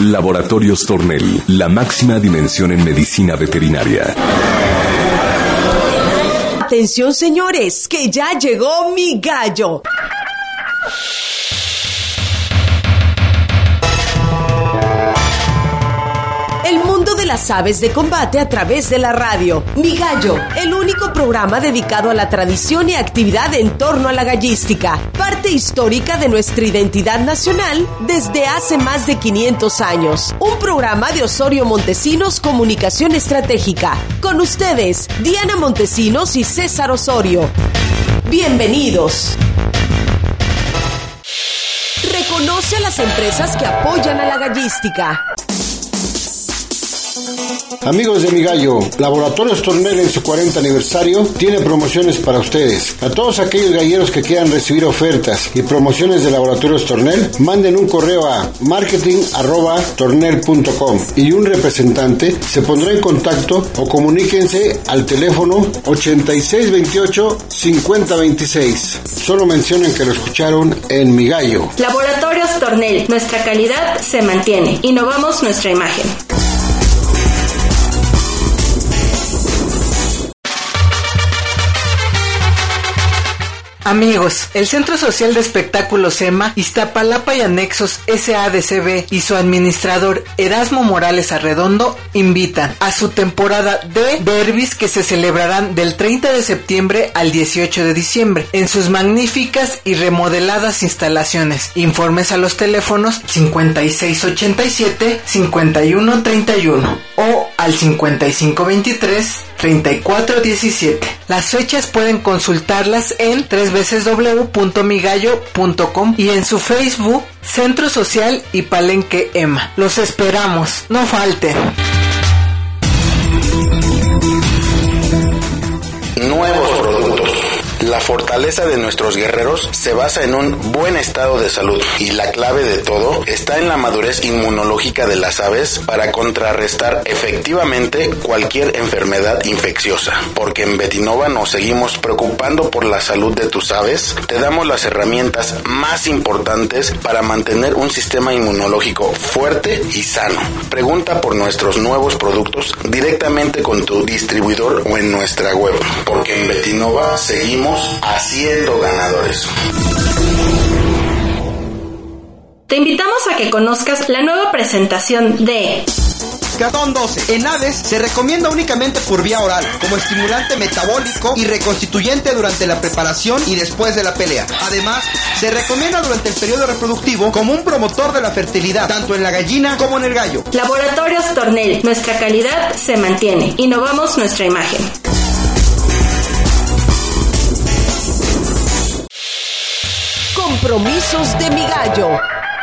Laboratorios Tornel, la máxima dimensión en medicina veterinaria. Atención, señores, que ya llegó mi gallo. El mundo de las aves de combate a través de la radio. Mi Gallo, el único programa dedicado a la tradición y actividad en torno a la gallística, parte histórica de nuestra identidad nacional desde hace más de 500 años. Un programa de Osorio Montesinos Comunicación Estratégica. Con ustedes, Diana Montesinos y César Osorio. Bienvenidos. Reconoce a las empresas que apoyan a la gallística. Amigos de Mi Gallo, Laboratorios Tornel en su 40 aniversario tiene promociones para ustedes. A todos aquellos galleros que quieran recibir ofertas y promociones de Laboratorios Tornel, manden un correo a marketing@tornel.com y un representante se pondrá en contacto o comuníquense al teléfono 8628-5026. Solo mencionen que lo escucharon en Mi Gallo. Laboratorios Tornel, nuestra calidad se mantiene. Innovamos nuestra imagen. Amigos, el Centro Social de Espectáculos SEMA, Iztapalapa y Anexos SADCB y su administrador Erasmo Morales Arredondo invitan a su temporada de derbis que se celebrarán del 30 de septiembre al 18 de diciembre en sus magníficas y remodeladas instalaciones. Informes a los teléfonos 5687-5131 o al 5523-3417. Las fechas pueden consultarlas en www.migallo.com y en su Facebook Centro Social y Palenque EMA. Los esperamos, no falten. Nuevos productos. La fortaleza de nuestros guerreros se basa en un buen estado de salud y la clave de todo está en la madurez inmunológica de las aves para contrarrestar efectivamente cualquier enfermedad infecciosa. Porque en Betinova nos seguimos preocupando por la salud de tus aves, te damos las herramientas más importantes para mantener un sistema inmunológico fuerte y sano. Pregunta por nuestros nuevos productos directamente con tu distribuidor o en nuestra web, porque en Betinova seguimos haciendo ganadores. Te invitamos a que conozcas la nueva presentación de Catón 12. En aves se recomienda únicamente por vía oral, como estimulante metabólico y reconstituyente durante la preparación y después de la pelea. Además, se recomienda durante el periodo reproductivo como un promotor de la fertilidad, tanto en la gallina como en el gallo. Laboratorios Tornel, nuestra calidad se mantiene. Innovamos nuestra imagen. Compromisos de Mi Gallo.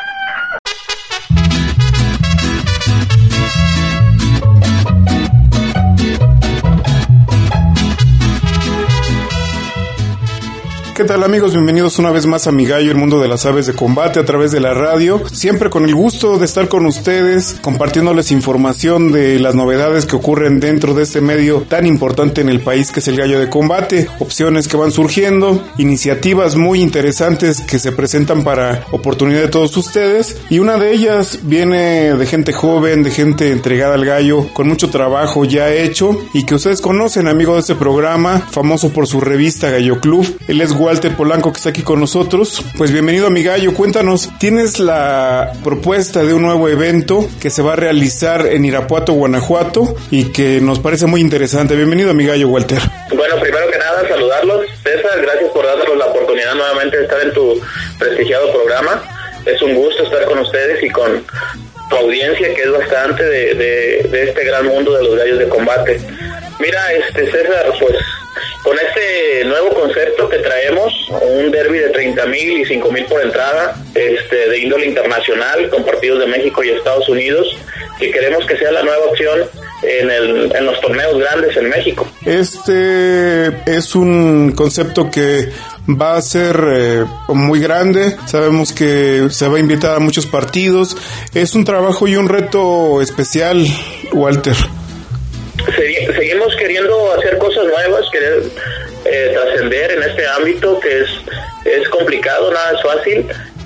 ¿Qué tal, amigos? Bienvenidos una vez más a Mi Gallo, el mundo de las aves de combate a través de la radio. Siempre con el gusto de estar con ustedes, compartiéndoles información de las novedades que ocurren dentro de este medio tan importante en el país que es el gallo de combate, opciones que van surgiendo, iniciativas muy interesantes que se presentan para oportunidad de todos ustedes, y una de ellas viene de gente joven, de gente entregada al gallo, con mucho trabajo ya hecho y que ustedes conocen, amigo de este programa, famoso por su revista Gallo Club. Él es Walter Polanco, que está aquí con nosotros. Pues bienvenido a Mi Gallo, cuéntanos, tienes la propuesta de un nuevo evento que se va a realizar en Irapuato, Guanajuato, y que nos parece muy interesante. Bienvenido a Mi Gallo, Walter. Bueno, primero que nada, saludarlos. César, gracias por darnos la oportunidad nuevamente de estar en tu prestigiado programa. Es un gusto estar con ustedes y con tu audiencia, que es bastante de este gran mundo de los gallos de combate. Mira, César, pues con este nuevo concepto que traemos, un derbi de 30,000 y 5,000 por entrada, de índole internacional, con partidos de México y Estados Unidos, que queremos que sea la nueva opción en los torneos grandes en México. Este es un concepto que va a ser muy grande. Sabemos que se va a invitar a muchos partidos. Es un trabajo y un reto especial, Walter. Seguimos queriendo hacer cosas nuevas, querer trascender en este ámbito que es complicado, nada es fácil,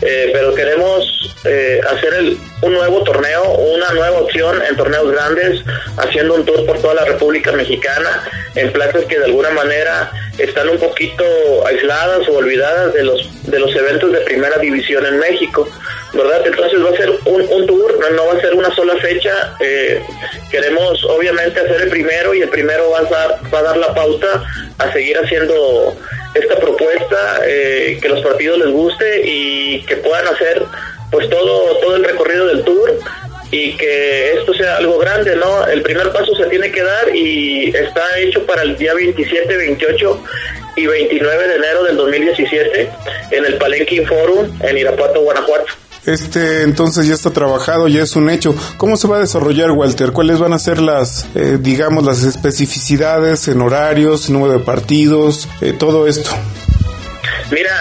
pero queremos hacer un nuevo torneo, una nueva opción en torneos grandes, haciendo un tour por toda la República Mexicana, en plazas que de alguna manera están un poquito aisladas o olvidadas de los eventos de primera división en México, ¿verdad? Entonces va a ser un tour, no va a ser una sola fecha. Queremos obviamente hacer el primero, y el primero va a dar la pauta a seguir haciendo esta propuesta, que los partidos les guste y que puedan hacer pues todo el recorrido del tour, y que esto sea algo grande, ¿no? El primer paso se tiene que dar y está hecho para el día 27, 28 y 29 de enero del 2017 en el Palenque Forum en Irapuato, Guanajuato. Entonces ya está trabajado, ya es un hecho. ¿Cómo se va a desarrollar, Walter? ¿Cuáles van a ser las especificidades en horarios, número de partidos, todo esto? Mira,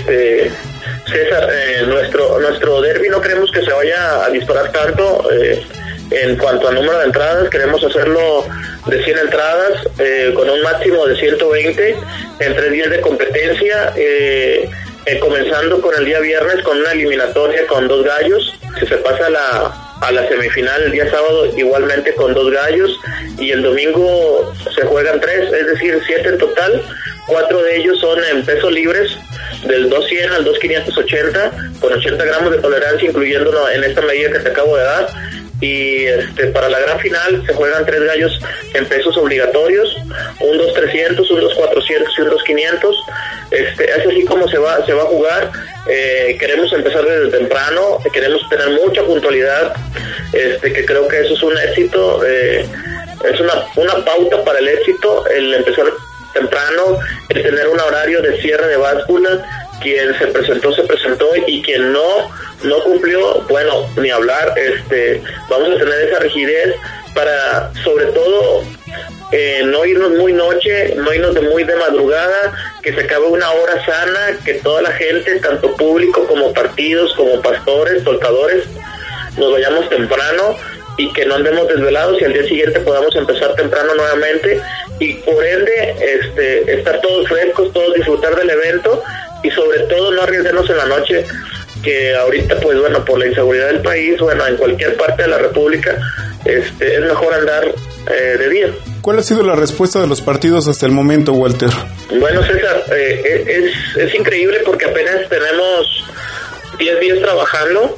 César, nuestro derbi no queremos que se vaya a disparar tanto en cuanto a número de entradas. Queremos hacerlo de 100 entradas con un máximo de 120 en 3 días de competencia, comenzando con el día viernes con una eliminatoria con 2 gallos. Si se pasa a la semifinal el día sábado, igualmente con 2 gallos, y el domingo se juegan 3, es decir, 7 en total. 4 de ellos son en pesos libres, del 200 al 2580, con 80 gramos de tolerancia, incluyéndolo en esta medida que te acabo de dar. Y para la gran final se juegan 3 gallos en pesos obligatorios, un 2.300, un 2.400 y un 2.500. Es así como se va a jugar. Queremos empezar desde temprano, queremos tener mucha puntualidad, que creo que eso es un éxito, es una pauta para el éxito, el empezar temprano, el tener un horario de cierre de báscula. Quien se presentó, y quien no cumplió, bueno, ni hablar. Vamos a tener esa rigidez para, sobre todo, no irnos muy noche, no irnos muy de madrugada, que se acabe una hora sana, que toda la gente, tanto público como partidos, como pastores, soltadores, nos vayamos temprano y que no andemos desvelados, y al día siguiente podamos empezar temprano nuevamente, y por ende estar todos frescos, todos disfrutar del evento, y sobre todo no arriesgarnos en la noche, que ahorita pues bueno, por la inseguridad del país, bueno, en cualquier parte de la República es mejor andar de día. ¿Cuál ha sido la respuesta de los partidos hasta el momento, Walter? Bueno, César, es increíble porque apenas tenemos 10 días trabajando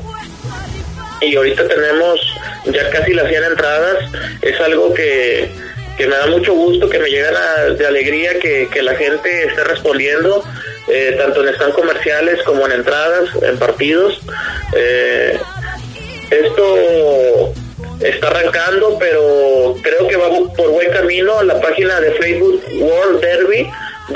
y ahorita tenemos ya casi las 100 entradas. Es algo que me da mucho gusto, que me llega de alegría que la gente esté respondiendo, tanto en stand comerciales como en entradas, en partidos. Esto está arrancando, pero creo que va por buen camino. La página de Facebook World Derby,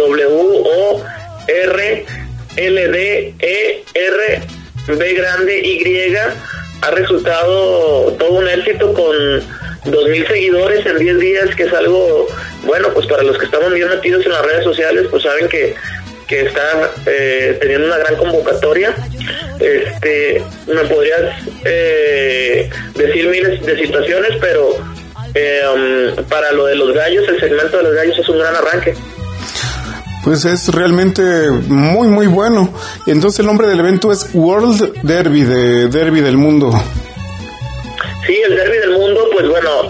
WORLDERBY, ha resultado todo un éxito con 2,000 seguidores en 10 días, que es algo bueno. Pues para los que estamos bien metidos en las redes sociales, pues saben que está teniendo una gran convocatoria. Me podrías decir miles de situaciones, pero para lo de los gallos, el segmento de los gallos es un gran arranque. Pues es realmente muy muy bueno. Entonces el nombre del evento es World Derby, de Derby del Mundo. Sí, el Derby del Mundo, pues bueno,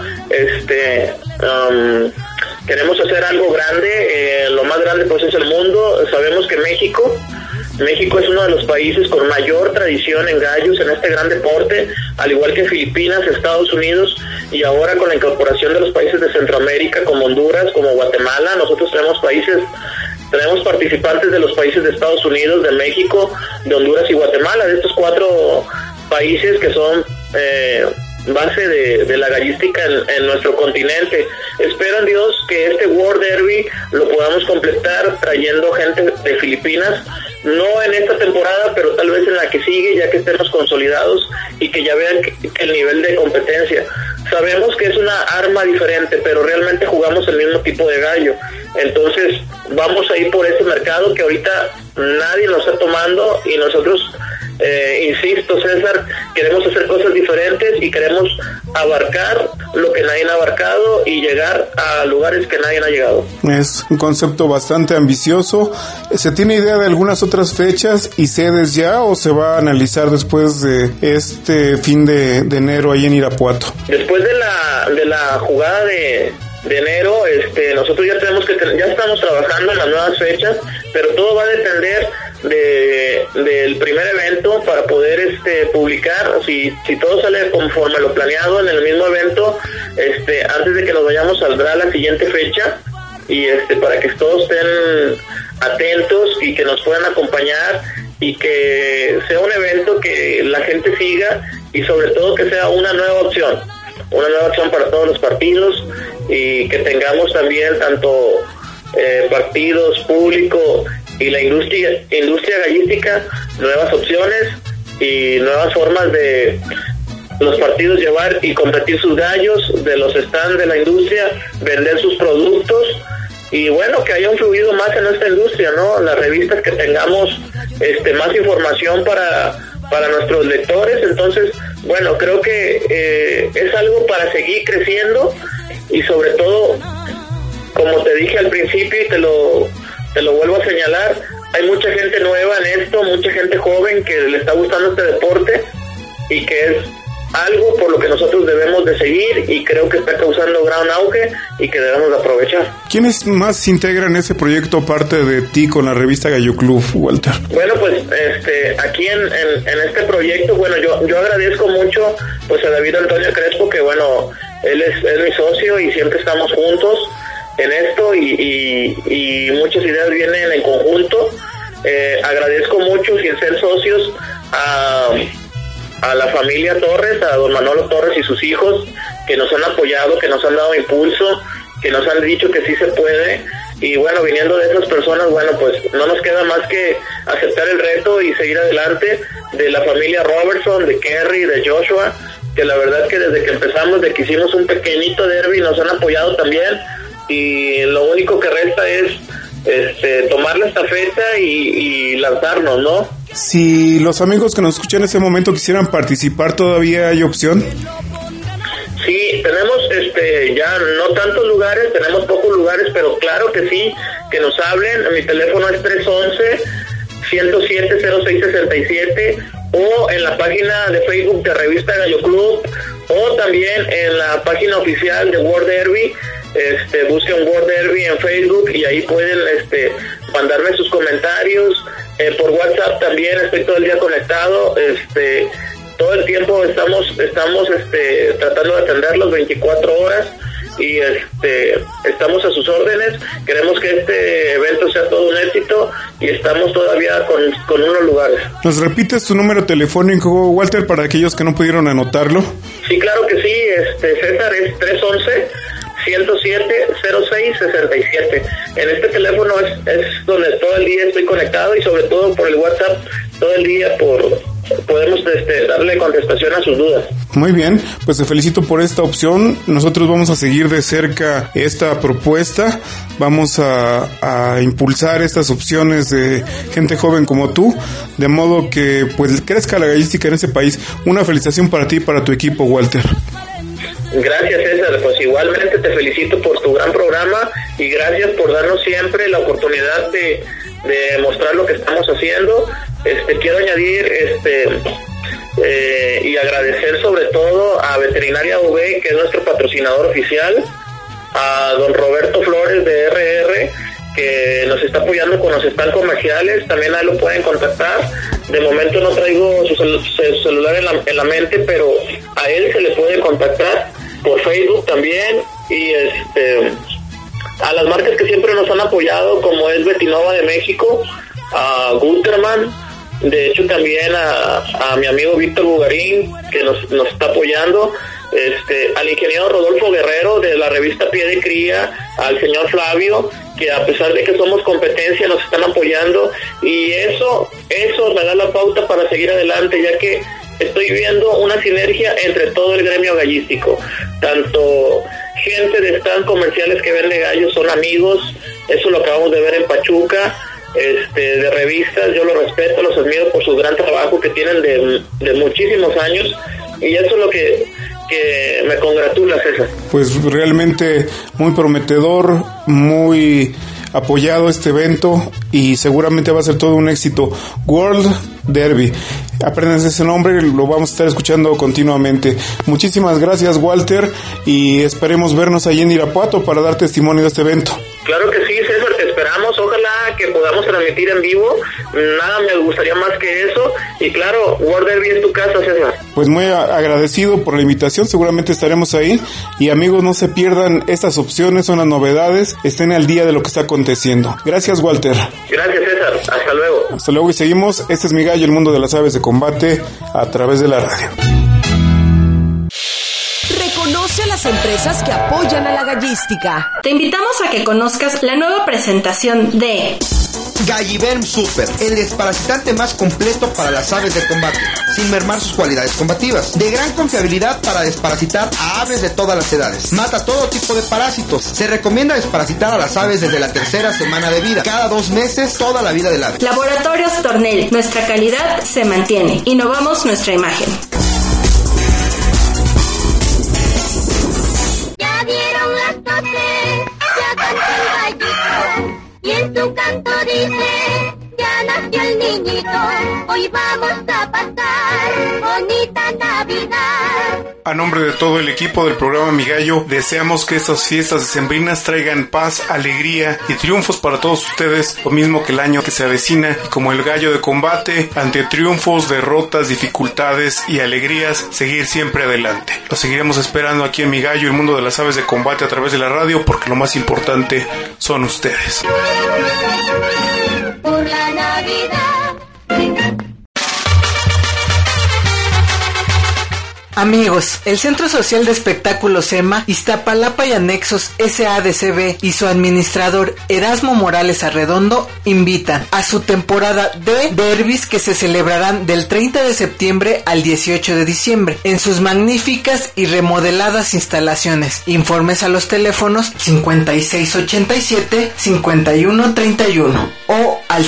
queremos hacer algo grande. Lo más grande pues es el mundo. Sabemos que México es uno de los países con mayor tradición en gallos, en este gran deporte, al igual que Filipinas, Estados Unidos, y ahora con la incorporación de los países de Centroamérica como Honduras, como Guatemala. Nosotros tenemos participantes de los países de Estados Unidos, de México, de Honduras y Guatemala, de estos 4 países que son base de la gallística en nuestro continente. Espero en Dios que este World Derby lo podamos completar trayendo gente de Filipinas, no en esta temporada, pero tal vez en la que sigue, ya que estemos consolidados y que ya vean el nivel de competencia. Sabemos que es una arma diferente, pero realmente jugamos el mismo tipo de gallo. Entonces vamos a ir por ese mercado que ahorita nadie lo está tomando, y nosotros, insisto, César, queremos hacer cosas diferentes y queremos abarcar lo que nadie ha abarcado y llegar a lugares que nadie ha llegado. Es un concepto bastante ambicioso. ¿Se tiene idea de algunas otras fechas y sedes ya, o se va a analizar después de este fin de enero ahí en Irapuato? Después de la jugada de enero, nosotros ya ya estamos trabajando en las nuevas fechas, pero todo va a depender del primer evento para poder publicar. Si todo sale conforme lo planeado en el mismo evento, antes de que nos vayamos saldrá la siguiente fecha, y para que todos estén atentos y que nos puedan acompañar, y que sea un evento que la gente siga, y sobre todo que sea una nueva opción para todos los partidos, y que tengamos también tanto partidos, público y la industria gallística, nuevas opciones y nuevas formas de los partidos llevar y competir sus gallos, de los stands de la industria, vender sus productos, y bueno, que haya un fluido más en esta industria, ¿no? Las revistas, que tengamos más información para nuestros lectores. Entonces, bueno, creo que es algo para seguir creciendo, y sobre todo, como te dije al principio y te lo vuelvo a señalar, hay mucha gente nueva en esto, mucha gente joven que le está gustando este deporte, y que es algo por lo que nosotros debemos de seguir, y creo que está causando gran auge y que debemos de aprovechar. ¿Quiénes más integran ese proyecto aparte de ti con la revista Gallo Club, Walter? Bueno, pues aquí en este proyecto, bueno, yo agradezco mucho pues a David Antonio Crespo, que bueno, él es mi socio y siempre estamos juntos en esto, y muchas ideas vienen en conjunto. Agradezco mucho, sin ser socios, a la familia Torres, a don Manolo Torres y sus hijos, que nos han apoyado, que nos han dado impulso, que nos han dicho que sí se puede. Y bueno, viniendo de esas personas, bueno, pues no nos queda más que aceptar el reto y seguir adelante. De la familia Robertson, de Kerry, de Joshua, que la verdad que desde que empezamos, de que hicimos un pequeñito derby, nos han apoyado también, y lo único que resta es tomar la estafeta y lanzarnos, ¿no? Si los amigos que nos escuchan en ese momento quisieran participar, ¿todavía hay opción? Sí, tenemos ya no tantos lugares, tenemos pocos lugares, pero claro que sí, que nos hablen. Mi teléfono es 311-107-0667, o en la página de Facebook de Revista Gallo Club, o también en la página oficial de World Derby. Busquen World Derby en Facebook, y ahí pueden mandarme sus comentarios. Por WhatsApp también estoy todo el día conectado. Todo el tiempo estamos tratando de atenderlos 24 horas, y estamos a sus órdenes. Queremos que este evento sea todo un éxito, y estamos todavía con unos lugares. ¿Nos repites tu número telefónico, Walter, para aquellos que no pudieron anotarlo? Sí, claro que sí, César, es 311-107-0667. En este teléfono es donde todo el día estoy conectado, y sobre todo por el WhatsApp todo el día podemos darle contestación a sus dudas. Muy bien, pues te felicito por esta opción. Nosotros vamos a seguir de cerca esta propuesta, vamos a impulsar estas opciones de gente joven como tú, de modo que pues crezca la gallística en ese país. Una felicitación para ti y para tu equipo, Walter. Gracias, César, pues igualmente te felicito por tu gran programa, y gracias por darnos siempre la oportunidad de mostrar lo que estamos haciendo. Quiero añadir y agradecer sobre todo a Veterinaria UV, que es nuestro patrocinador oficial, a don Roberto Flores de RR, que nos está apoyando con los stands comerciales. También ahí lo pueden contactar. De momento no traigo su celular en la mente, pero a él se le puede contactar por Facebook también. Y a las marcas que siempre nos han apoyado, como es Betinova de México, a Guterman, de hecho también a mi amigo Víctor Bugarín, que nos está apoyando, al ingeniero Rodolfo Guerrero de la revista Pie de Cría, al señor Flavio, que a pesar de que somos competencia nos están apoyando, y eso me da la pauta para seguir adelante, ya que estoy viendo una sinergia entre todo el gremio gallístico. Tanto gente de stands comerciales que vende gallos son amigos, Eso lo acabamos de ver en Pachuca, de revistas. Yo los respeto, los admiro por su gran trabajo que tienen de muchísimos años, y eso es lo que me congratula, César. Pues realmente muy prometedor, muy apoyado este evento, y seguramente va a ser todo un éxito. World Derby, apréndanse ese nombre, lo vamos a estar escuchando continuamente. Muchísimas gracias, Walter, y esperemos vernos allí en Irapuato para dar testimonio de este evento. Claro que sí, César, te esperamos. Ojalá que podamos transmitir en vivo. Nada me gustaría más que eso. Y claro, World Derby es tu casa, César. Pues muy agradecido por la invitación. Seguramente estaremos ahí. Y amigos, no se pierdan estas opciones, son las novedades. Estén al día de lo que está aconteciendo. Gracias, Walter. Gracias, César. Hasta luego. Hasta luego y seguimos. Este es Mi Gallo, el mundo de las aves de combate a través de la radio. Conoce a las empresas que apoyan a la gallística. Te invitamos a que conozcas la nueva presentación de Galliverm Super, el desparasitante más completo para las aves de combate, sin mermar sus cualidades combativas. De gran confiabilidad para desparasitar a aves de todas las edades. Mata todo tipo de parásitos. Se recomienda desparasitar a las aves desde la 3ª semana de vida. Cada 2 meses, toda la vida del ave. Laboratorios Tornel, nuestra calidad se mantiene. Innovamos nuestra imagen. Y en su canto dice, ya nació el niñito, hoy vamos a pasar bonita Navidad. A nombre de todo el equipo del programa Mi Gallo, deseamos que estas fiestas decembrinas traigan paz, alegría y triunfos para todos ustedes, lo mismo que el año que se avecina, y como el gallo de combate, ante triunfos, derrotas, dificultades y alegrías, seguir siempre adelante. Los seguiremos esperando aquí en Mi Gallo, el mundo de las aves de combate a través de la radio, porque lo más importante son ustedes. Por la Navidad. Amigos, el Centro Social de Espectáculos SEMA, Iztapalapa y Anexos SADCB y su administrador Erasmo Morales Arredondo invitan a su temporada de derbis que se celebrarán del 30 de septiembre al 18 de diciembre en sus magníficas y remodeladas instalaciones. Informes a los teléfonos 5687-5131 o al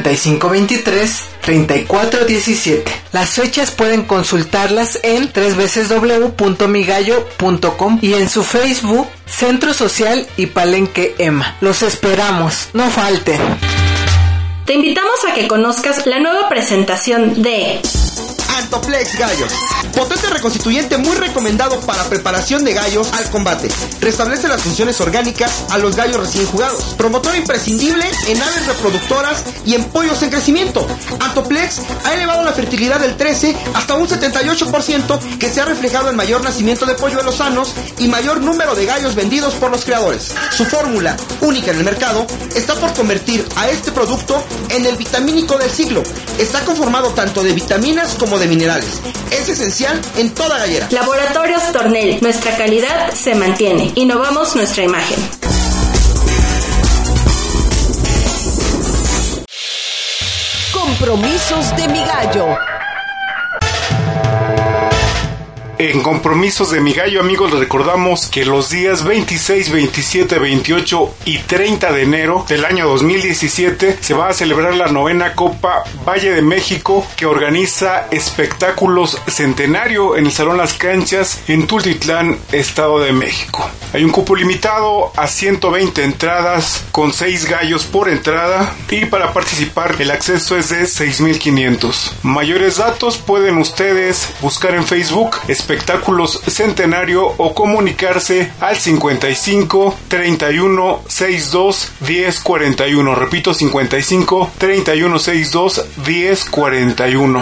5523-3417. Las fechas pueden consultarlas en www.migallo.com y en su Facebook Centro Social y Palenque EMA. Los esperamos, no falten. Te invitamos a que conozcas la nueva presentación de Antoplex Gallos, potente reconstituyente muy recomendado para preparación de gallos al combate. Restablece las funciones orgánicas a los gallos recién jugados. Promotor imprescindible en aves reproductoras y en pollos en crecimiento. Antoplex ha elevado la fertilidad del 13 hasta un 78%, que se ha reflejado en mayor nacimiento de polluelos sanos y mayor número de gallos vendidos por los creadores. Su fórmula, única en el mercado, está por convertir a este producto en el vitamínico del siglo. Está conformado tanto de vitaminas como de minerales. Es esencial en toda gallera. Laboratorios Tornel, nuestra calidad se mantiene. Innovamos nuestra imagen. Compromisos de Mi Gallo. En Compromisos de Mi Gallo, amigos, les recordamos que los días 26, 27, 28 y 30 de enero del año 2017 se va a celebrar la 9ª Copa Valle de México, que organiza Espectáculos Centenario en el Salón Las Canchas en Tultitlán, Estado de México. Hay un cupo limitado a 120 entradas con 6 gallos por entrada, y para participar el acceso es de 6,500. Mayores datos pueden ustedes buscar en Facebook Espectáculos Centenario o comunicarse al 55 31 62 10 41. Repito, 55 31 62 10 41.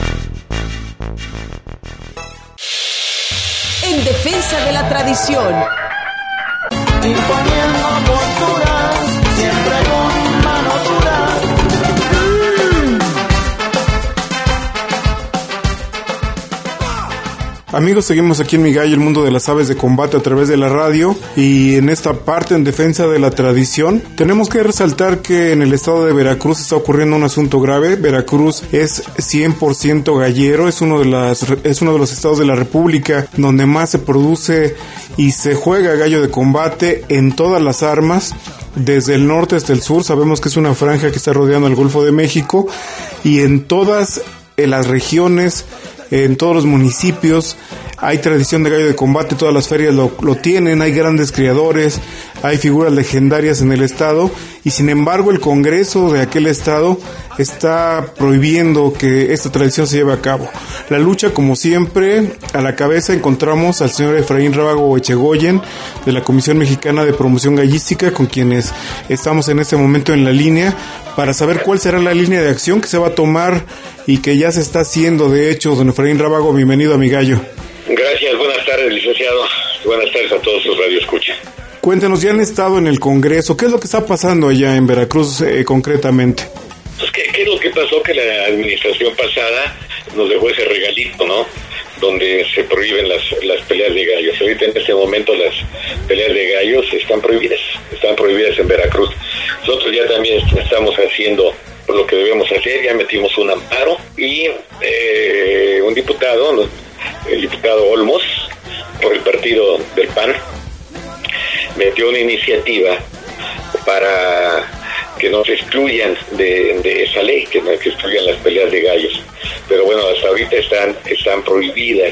En defensa de la tradición. Imponiendo postura, siempre con mano dura. Amigos, seguimos aquí en Mi Gallo, el mundo de las aves de combate a través de la radio, y en esta parte, en defensa de la tradición, tenemos que resaltar que en el estado de Veracruz está ocurriendo un asunto grave. Veracruz es 100% gallero, es uno de los estados de la República donde más se produce y se juega gallo de combate en todas las armas. desde el norte hasta el sur. Sabemos que es una franja que está rodeando el Golfo de México, y en todas las regiones, en todos los municipios hay tradición de gallo de combate. Todas las ferias lo tienen, hay grandes criadores, hay figuras legendarias en el estado, y sin embargo el Congreso de aquel estado está prohibiendo que esta tradición se lleve a cabo. La lucha, como siempre, a la cabeza encontramos al señor Efraín Rábago Echegoyen, de la Comisión Mexicana de Promoción Gallística, con quienes estamos en este momento en la línea para saber cuál será la línea de acción que se va a tomar y que ya se está haciendo. De hecho, don Efraín Rábago, bienvenido a Mi Gallo. Gracias, buenas tardes, licenciado. Buenas tardes a todos sus radioescuchas. Cuéntenos, ya han estado en el Congreso, ¿qué es lo que está pasando allá en Veracruz concretamente? Pues, ¿qué es lo que pasó? Que la administración pasada nos dejó ese regalito, ¿no? Donde se prohíben las peleas de gallos. Ahorita en este momento las peleas de gallos están prohibidas en Veracruz. Nosotros ya también estamos haciendo lo que debemos hacer, ya metimos un amparo y un diputado, el diputado Olmos, por el partido del PAN, metió una iniciativa para que no se excluyan de esa ley, que no se excluyan las peleas de gallos. Pero bueno, hasta ahorita están prohibidas.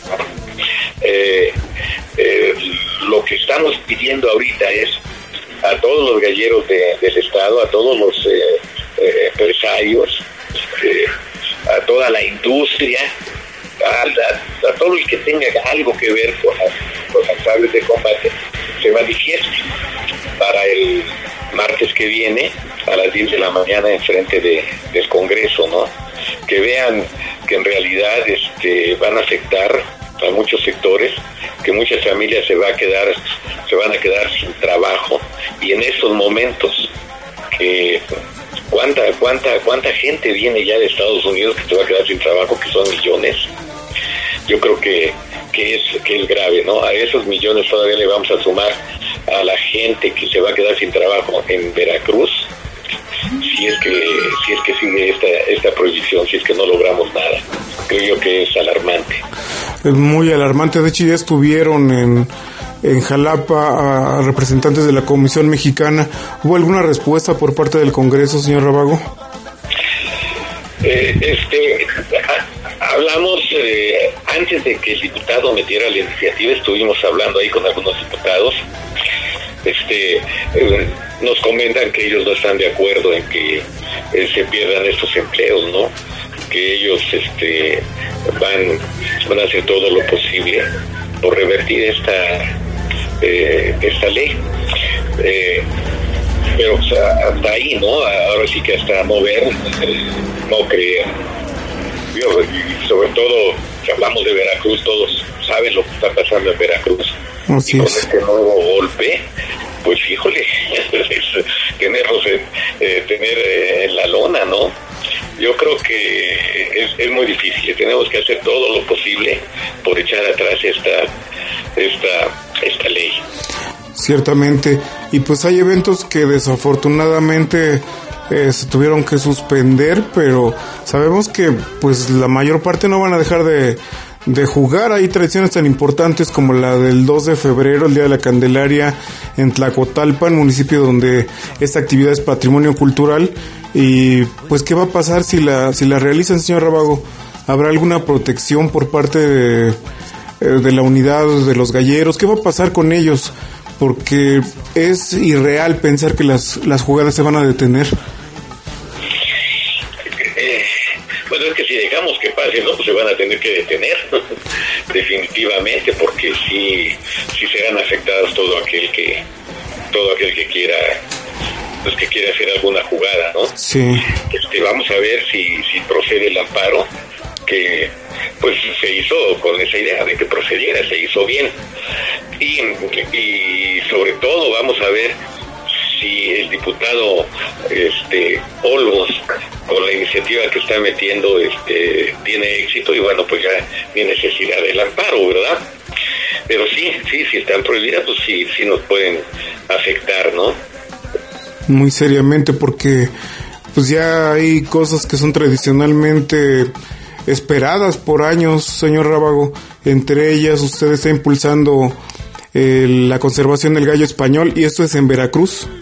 Lo que estamos pidiendo ahorita es a todos los galleros del estado, a todos los empresarios, a toda la industria, a todo el que tenga algo que ver con las aves de combate, se manifieste para el martes que viene a las 10 de la mañana enfrente del Congreso, ¿no? Que vean que en realidad van a afectar a muchos sectores, que muchas familias se van a quedar sin trabajo, y en estos momentos que cuánta gente viene ya de Estados Unidos que se va a quedar sin trabajo, que son millones. Yo creo que es grave, ¿no? A esos millones todavía le vamos a sumar a la gente que se va a quedar sin trabajo en Veracruz, si es que sigue esta prohibición, si es que no logramos nada. Creo yo que es alarmante. Es muy alarmante. De hecho, ya estuvieron en Jalapa a representantes de la Comisión Mexicana. ¿Hubo alguna respuesta por parte del Congreso, señor Rábago? Hablamos antes de que el diputado metiera la iniciativa, estuvimos hablando ahí con algunos diputados. Nos comentan que ellos no están de acuerdo en que se pierdan estos empleos, ¿no? Que ellos van a hacer todo lo posible por revertir esta ley. Pero o sea, hasta ahí, ¿no? Ahora sí que hasta no ver, no creer. Y sobre todo, si hablamos de Veracruz, todos saben lo que está pasando en Veracruz. Así y con es. este nuevo golpe, pues híjole, tenerlos tener en la lona, ¿no? Yo creo que es muy difícil. Tenemos que hacer todo lo posible por echar atrás esta ley. Ciertamente. Y pues hay eventos que desafortunadamente se tuvieron que suspender, pero sabemos que pues la mayor parte no van a dejar de jugar. Hay tradiciones tan importantes como la del 2 de febrero, el Día de la Candelaria en Tlacotalpan, municipio donde esta actividad es patrimonio cultural. Y pues ¿qué va a pasar si la realizan, señor Rábago? ¿Habrá alguna protección por parte de la unidad de los galleros? ¿Qué va a pasar con ellos? Porque es irreal pensar que las jugadas se van a detener. Bueno, es que si dejamos que pase, ¿no? Pues se van a tener que detener, definitivamente, porque sí serán afectados todo aquel que quiera, pues que quiera hacer alguna jugada, ¿no? Sí. Vamos a ver si procede el amparo, que pues se hizo con esa idea de que procediera, se hizo bien, y sobre todo vamos a ver si el diputado Olmos, con la iniciativa que está metiendo, tiene éxito, y bueno, pues ya ni necesidad del amparo, ¿verdad? Pero sí están prohibidas, pues sí nos pueden afectar, ¿no? Muy seriamente, porque pues ya hay cosas que son tradicionalmente esperadas por años, señor Rábago. Entre ellas, usted está impulsando la conservación del gallo español, y esto es en Veracruz.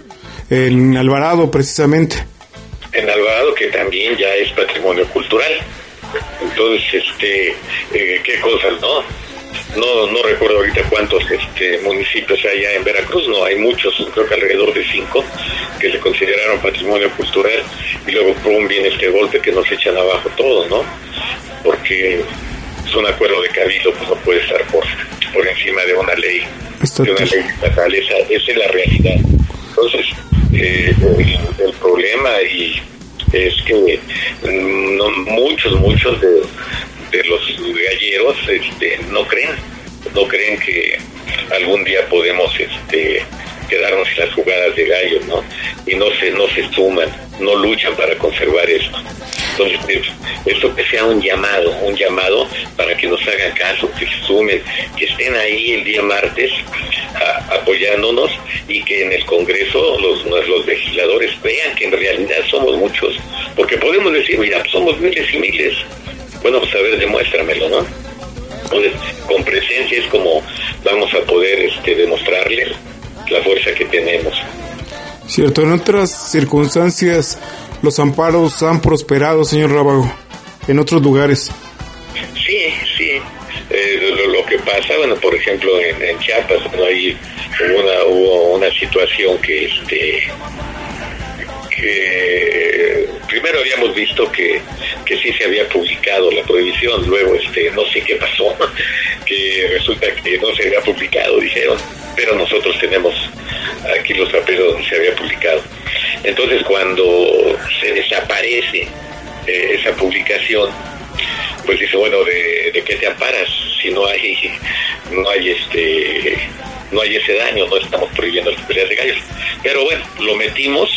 en Alvarado precisamente. En Alvarado, que también ya es patrimonio cultural. Entonces, qué cosas, ¿no? No recuerdo ahorita cuántos municipios hay allá en Veracruz, no, hay muchos, creo que alrededor de 5 que se consideraron patrimonio cultural, y luego viene este golpe que nos echan abajo todo, ¿no? Porque es un acuerdo de cabildo, pues no puede estar por encima de una ley estatal, esa es la realidad. Entonces, el problema es que muchos de los galleros no creen que algún día podemos quedarnos en las jugadas de gallo, ¿no? Y no se suman, no luchan para conservar esto. Entonces, esto que sea un llamado para que nos hagan caso, que se sumen, que estén ahí el día martes apoyándonos, y que en el Congreso los legisladores vean que en realidad somos muchos, porque podemos decir, mira, pues somos miles y miles. Bueno, pues a ver, demuéstramelo, ¿no? Entonces, con presencia es como vamos a poder demostrarles la fuerza que tenemos. Cierto, en otras circunstancias los amparos han prosperado, señor Rábago, en otros lugares. Sí. Lo que pasa, bueno, por ejemplo, en Chiapas, ¿no? Ahí hubo una situación que primero habíamos visto que sí se había publicado la prohibición, luego no sé qué pasó, que resulta que no se había publicado, dijeron, pero nosotros tenemos aquí los papeles donde se había publicado. Entonces, cuando se desaparece esa publicación, pues dice, bueno, ¿de qué te amparas si no hay ese daño? No estamos prohibiendo las peleas de gallos. Pero bueno, lo metimos,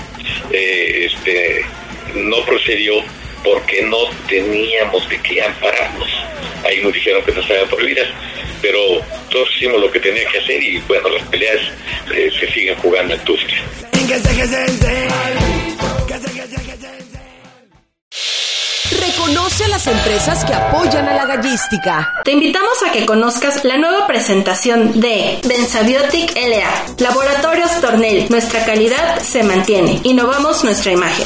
no procedió porque no teníamos de qué ampararnos. Ahí nos dijeron que no estaban prohibidas, pero todos hicimos lo que tenía que hacer, y bueno, las peleas se siguen jugando en Tuxtla. Reconoce a las empresas que apoyan a la gallística. Te invitamos a que conozcas la nueva presentación de Bensabiotic LA. Laboratorios Tornel, nuestra calidad se mantiene. Innovamos nuestra imagen.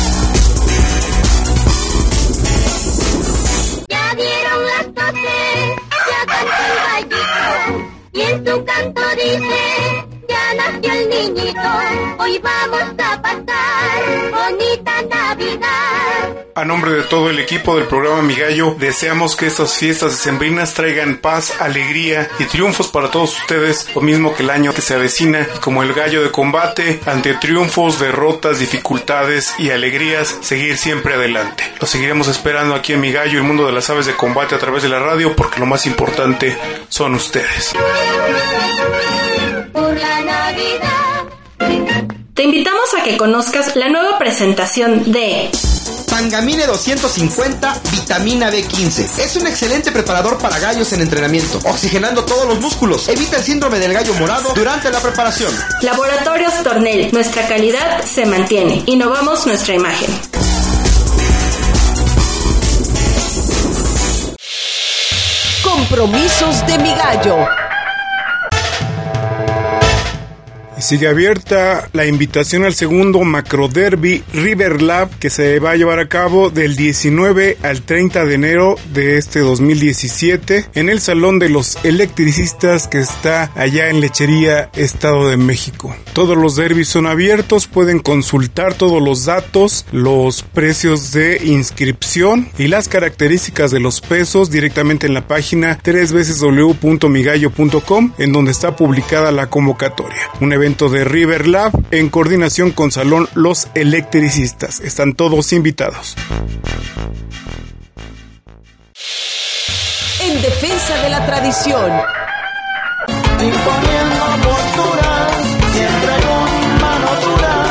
Ya dieron las 12, ya cantó el gallito, y en su canto dice, ya nació el niñito, hoy vamos a pasar bonita Navidad. A nombre de todo el equipo del programa Mi Gallo, deseamos que estas fiestas decembrinas traigan paz, alegría y triunfos para todos ustedes, lo mismo que el año que se avecina, y como el gallo de combate, ante triunfos, derrotas, dificultades y alegrías, seguir siempre adelante. Los seguiremos esperando aquí en Mi Gallo, el mundo de las aves de combate, a través de la radio, porque lo más importante son ustedes. Por la Navidad. Te invitamos a que conozcas la nueva presentación de Pangamine 250, vitamina B15. Es un excelente preparador para gallos en entrenamiento, oxigenando todos los músculos. Evita el síndrome del gallo morado durante la preparación. Laboratorios Tornel, nuestra calidad se mantiene. Innovamos nuestra imagen. Compromisos de Mi Gallo. Sigue abierta la invitación al segundo Macroderby River Lab, que se va a llevar a cabo del 19 al 30 de enero de este 2017 en el Salón de los Electricistas, que está allá en Lechería, Estado de México. Todos los derbis son abiertos, pueden consultar todos los datos, los precios de inscripción y las características de los pesos directamente en la página www.migallo.com, en donde está publicada la convocatoria. Un evento de River Lab en coordinación con Salón Los Electricistas. Están todos invitados. En defensa de la tradición. Imponiendo postura, siempre con mano dura.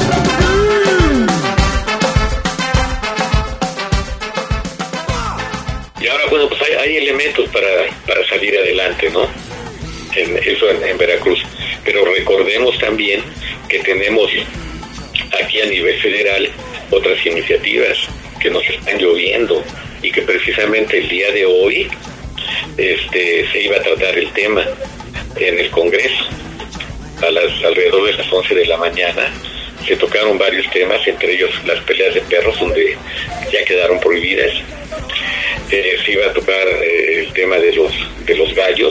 Y ahora, bueno, pues hay elementos para salir adelante, ¿no? En Veracruz. Pero recordemos también que tenemos aquí a nivel federal otras iniciativas que nos están lloviendo, y que precisamente el día de hoy se iba a tratar el tema en el Congreso. alrededor de las 11 de la mañana. Se tocaron varios temas, entre ellos las peleas de perros, donde ya quedaron prohibidas. Se iba a tocar el tema de los gallos,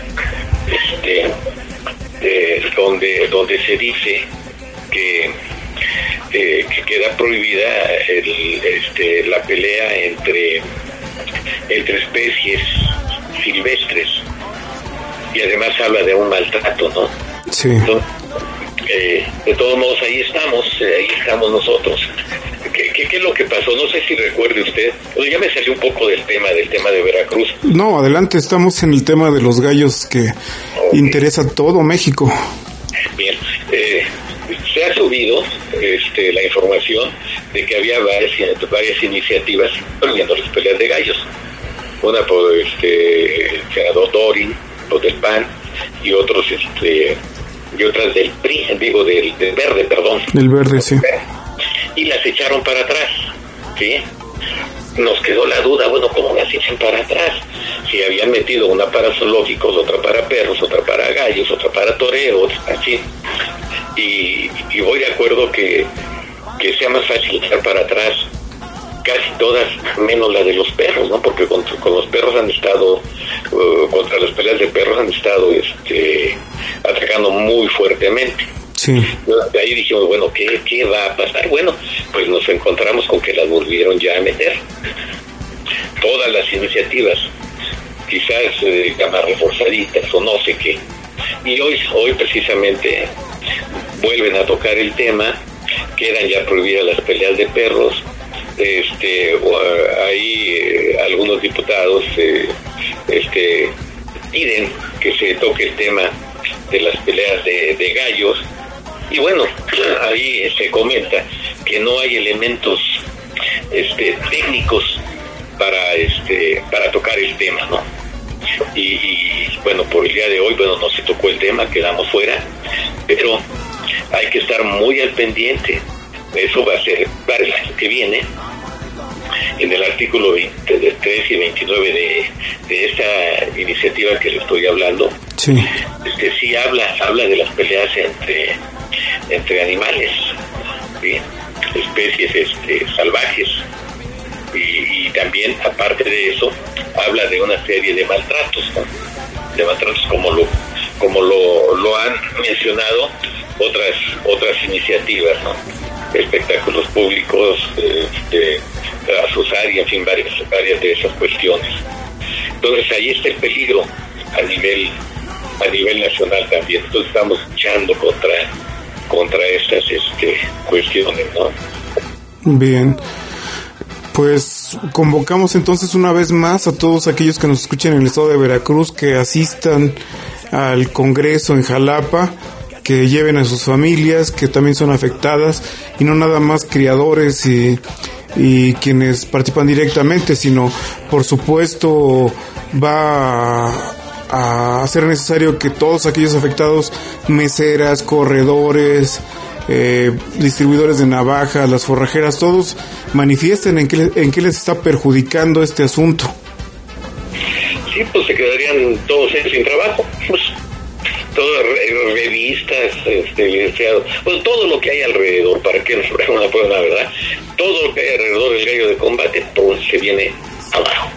donde se dice que queda prohibida la pelea entre especies silvestres, y además habla de un maltrato, ¿no? Sí. Entonces, de todos modos ahí estamos nosotros. ¿Qué es lo que pasó? No sé si recuerde usted. Bueno, ya me salió un poco del tema de Veracruz. No, adelante, estamos en el tema de los gallos que interesa a todo México. Bien, se ha subido la información de que había varias iniciativas prohibiendo las peleas de gallos. Una por el senador Dorin, los del PAN, y otros y otras del PRI, del Verde, perdón. Del Verde, sí. Y las echaron para atrás, ¿sí? Nos quedó la duda, bueno, ¿cómo las echan para atrás? Si habían metido una para zoológicos, otra para perros, otra para gallos, otra para toreros, así. Y voy de acuerdo que sea más fácil echar para atrás casi todas, menos la de los perros, ¿no? Porque con los perros han estado, contra las peleas de perros han estado atacando muy fuertemente. Sí. De ahí dijimos, bueno, ¿qué va a pasar? Bueno, pues nos encontramos con que las volvieron ya a meter. Todas las iniciativas, quizás más reforzaditas o no sé qué. Y hoy precisamente vuelven a tocar el tema, quedan ya prohibidas las peleas de perros. Ahí algunos diputados piden que se toque el tema de las peleas de gallos. Y bueno, ahí se comenta que no hay elementos técnicos para tocar el tema, ¿no? Y bueno, por el día de hoy, bueno, no se tocó el tema, quedamos fuera, pero hay que estar muy al pendiente. Eso va a ser para el año que viene. En el artículo 23 y 29 de esta iniciativa que le estoy hablando, sí, sí habla de las peleas entre animales, ¿sí? Especies salvajes, y también, aparte de eso, habla de una serie de maltratos, ¿no? De maltratos como lo han mencionado otras iniciativas, ¿no? Espectáculos públicos, Asusar, y en fin, varias de esas cuestiones. Entonces ahí está el peligro a nivel nacional también. Entonces estamos luchando contra estas cuestiones, ¿no? Bien, pues convocamos entonces una vez más a todos aquellos que nos escuchen en el estado de Veracruz que asistan al Congreso en Jalapa, que lleven a sus familias que también son afectadas, y no nada más criadores y quienes participan directamente, sino por supuesto va a ser necesario que todos aquellos afectados, meseras, corredores, distribuidores de navajas, las forrajeras, todos manifiesten en qué les está perjudicando este asunto. Sí, pues se quedarían todos sin trabajo, pues todas revistas, licenciados, pues todo lo que hay alrededor, para que nos pongan una prueba, ¿verdad? Todo lo que hay alrededor del gallo de combate, pues se viene abajo,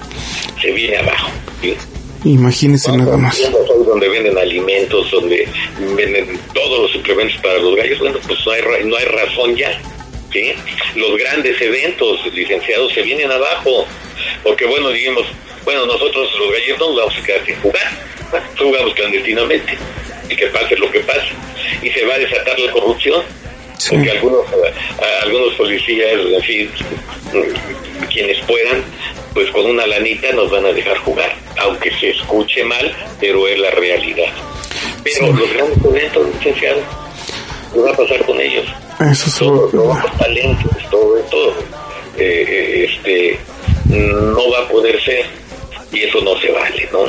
¿sí? Imagínense nada más. Donde venden alimentos, donde venden todos los suplementos para los gallos, bueno, pues no hay razón ya, ¿sí? Los grandes eventos, licenciados, se vienen abajo, porque bueno, digamos, nosotros los gallos no nos vamos a quedar sin jugar, ¿no? Jugamos clandestinamente, y que pase lo que pase, y se va a desatar la corrupción, sí. Porque algunos policías, en fin, quienes puedan, pues con una lanita nos van a dejar jugar, aunque se escuche mal, pero es la realidad. Pero sí, los grandes eventos, licenciados, ¿qué va a pasar con ellos? Eso los talentos, todo no va a poder ser, y eso no se vale, ¿no?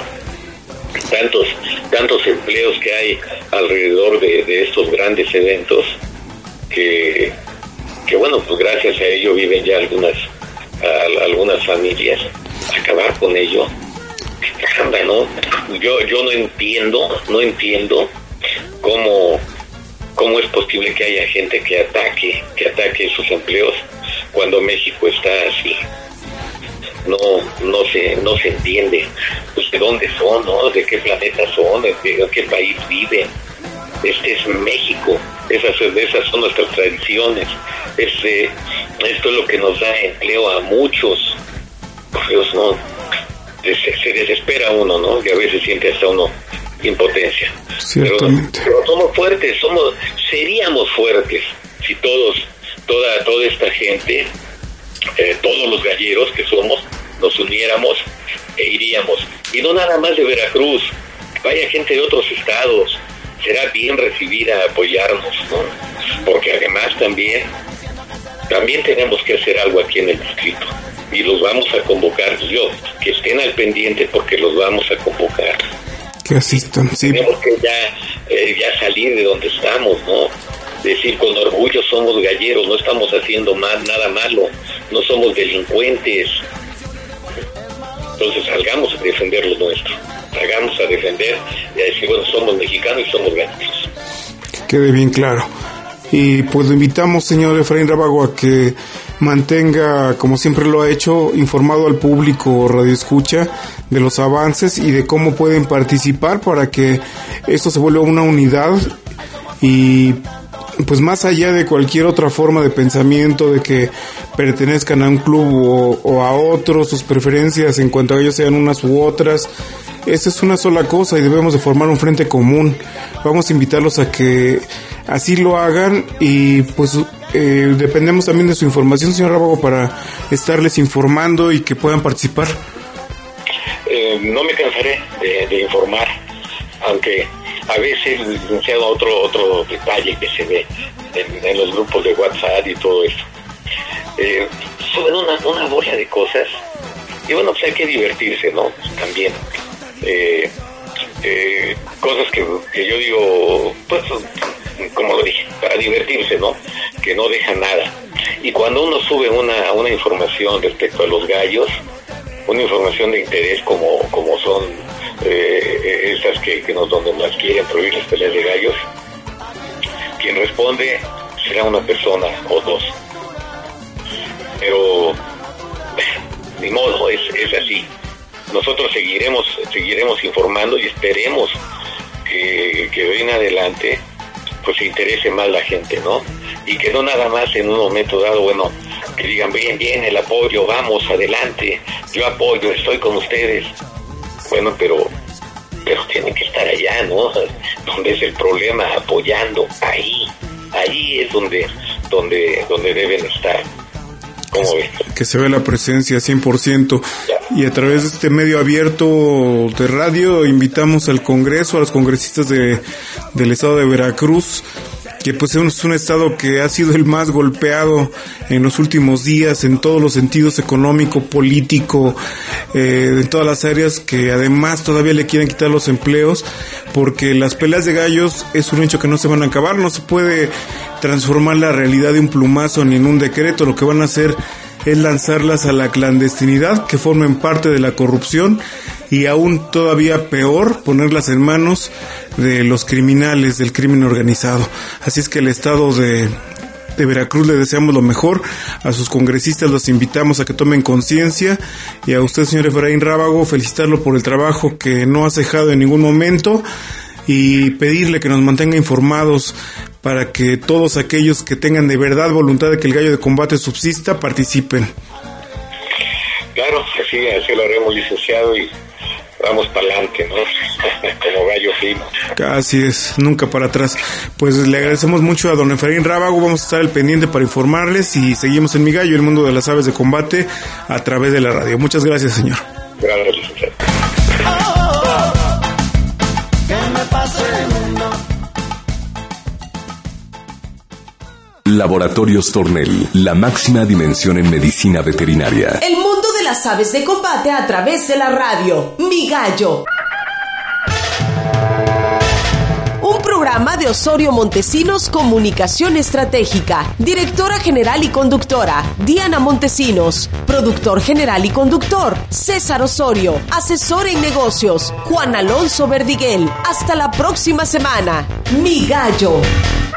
Tantos empleos que hay alrededor de estos grandes eventos, que bueno, pues gracias a ello viven ya algunas familias. Acabar con ello, caramba, ¿no? Yo no entiendo cómo ¿Cómo es posible que haya gente que ataque esos empleos cuando México está así? No se entiende pues de dónde son, ¿no? De qué planeta son, de qué país viven. Este es México, esas son nuestras tradiciones. Esto es lo que nos da empleo a muchos. Por Dios, no, se desespera uno, ¿no? Que a veces siente hasta uno impotencia. Ciertamente. Pero somos fuertes, seríamos fuertes si toda esta gente, todos los galleros que somos, nos uniéramos e iríamos. Y no nada más de Veracruz, vaya gente de otros estados, será bien recibida a apoyarnos, ¿no? Porque además también tenemos que hacer algo aquí en el distrito. Y los vamos a convocar, que estén al pendiente porque los vamos a convocar. Que asistan, sí. Tenemos que ya salir de donde estamos, ¿no? Decir con orgullo somos galleros, no estamos haciendo nada malo, no somos delincuentes. Entonces salgamos a defender lo nuestro, salgamos a defender y a decir, bueno, somos mexicanos y somos galleros. Que quede bien claro. Y pues lo invitamos, señor Efraín Rábago, a que mantenga, como siempre lo ha hecho, informado al público radioescucha de los avances y de cómo pueden participar para que esto se vuelva una unidad y pues más allá de cualquier otra forma de pensamiento, de que pertenezcan a un club o a otro, sus preferencias en cuanto a ellos sean unas u otras, esa es una sola cosa y debemos de formar un frente común. Vamos a invitarlos a que así lo hagan y pues dependemos también de su información, señor Rábago, para estarles informando y que puedan participar. No me cansaré de informar, aunque a veces, licenciado, otro detalle que se ve en los grupos de WhatsApp y todo eso. Suben una bola de cosas y bueno, pues hay que divertirse, ¿no? También. Cosas que yo digo, pues, como lo dije, para divertirse, ¿no? Que no deja nada. Y cuando uno sube una información respecto a los gallos, una información de interés como son esas donde nos quieren prohibir las peleas de gallos, quien responde será una persona o dos. Pero ni modo, es así. Nosotros seguiremos informando y esperemos que de hoy en adelante pues se interese más la gente, ¿no? Y que no nada más en un momento dado, bueno, que digan bien el apoyo, vamos adelante, yo apoyo, estoy con ustedes. Bueno, pero tienen que estar allá, ¿no? Donde es el problema, apoyando, ahí es donde deben estar. ¿Cómo ves? Que se ve la presencia 100%. Y a través de este medio abierto de radio invitamos al Congreso, a los congresistas del estado de Veracruz, que pues es un estado que ha sido el más golpeado en los últimos días en todos los sentidos, económico, político, en todas las áreas, que además todavía le quieren quitar los empleos, porque las peleas de gallos es un hecho que no se van a acabar, no se puede transformar la realidad de un plumazo ni en un decreto. Lo que van a hacer es lanzarlas a la clandestinidad, que formen parte de la corrupción, y aún todavía peor, ponerlas en manos de los criminales, del crimen organizado. Así es que el estado de Veracruz le deseamos lo mejor, a sus congresistas los invitamos a que tomen conciencia, y a usted, señor Efraín Rábago, felicitarlo por el trabajo que no ha cejado en ningún momento, y pedirle que nos mantenga informados para que todos aquellos que tengan de verdad voluntad de que el gallo de combate subsista participen. Claro, así lo haremos, licenciado, y vamos para adelante, ¿no? Como gallo fino. Así es, nunca para atrás. Pues le agradecemos mucho a don Efraín Rábago, vamos a estar al pendiente para informarles y seguimos en Mi Gallo, el mundo de las aves de combate, a través de la radio. Muchas gracias, señor. Gracias, licenciado. Laboratorios Tornel, la máxima dimensión en medicina veterinaria. El mundo de las aves de combate a través de la radio. Mi Gallo. Un programa de Osorio Montesinos Comunicación Estratégica. Directora general y conductora, Diana Montesinos. Productor general y conductor, César Osorio. Asesor en negocios, Juan Alonso Verdiguel. Hasta la próxima semana. Mi Gallo.